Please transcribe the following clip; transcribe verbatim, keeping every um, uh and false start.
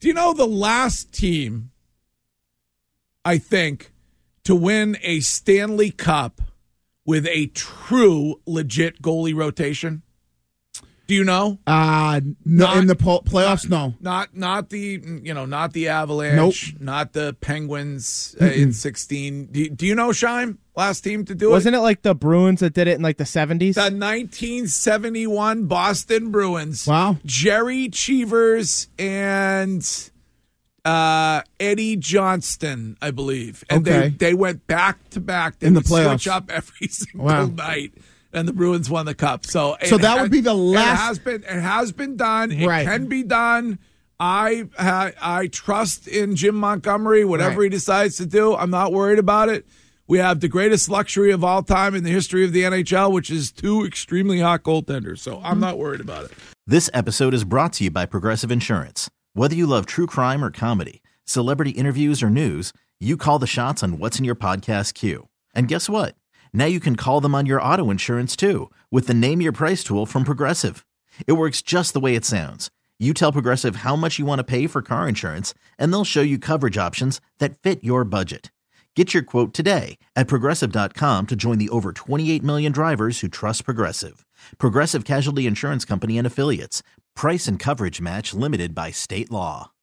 Do you know the last team, I think, to win a Stanley Cup with a true, legit goalie rotation? Do you know? Uh, no, Not- in the po- playoffs, no. Not not the you know not the Avalanche, Nope. not the Penguins uh, in sixteen. Do, do you know, Scheim? Last team to do Wasn't it? it like the Bruins that did it in like the seventies? The nineteen seventy-one Boston Bruins. Wow. Jerry Cheevers and uh, Eddie Johnston, I believe, and Okay. they they went back to back. They In the would switch playoffs. up every single Wow. night. And the Bruins won the cup. So, So it that ha- would be the last- It has been. It has been done. It Right. can be done. I ha- I trust in Jim Montgomery. Whatever Right. he decides to do, I'm not worried about it. We have the greatest luxury of all time in the history of the N H L, which is two extremely hot goaltenders. So I'm not worried about it. This episode is brought to you by Progressive Insurance. Whether you love true crime or comedy, celebrity interviews or news, you call the shots on what's in your podcast queue. And guess what? Now you can call them on your auto insurance too with the Name Your Price tool from Progressive. It works just the way it sounds. You tell Progressive how much you want to pay for car insurance, and they'll show you coverage options that fit your budget. Get your quote today at Progressive dot com to join the over twenty-eight million drivers who trust Progressive. Progressive Casualty Insurance Company and Affiliates. Price and coverage match limited by state law.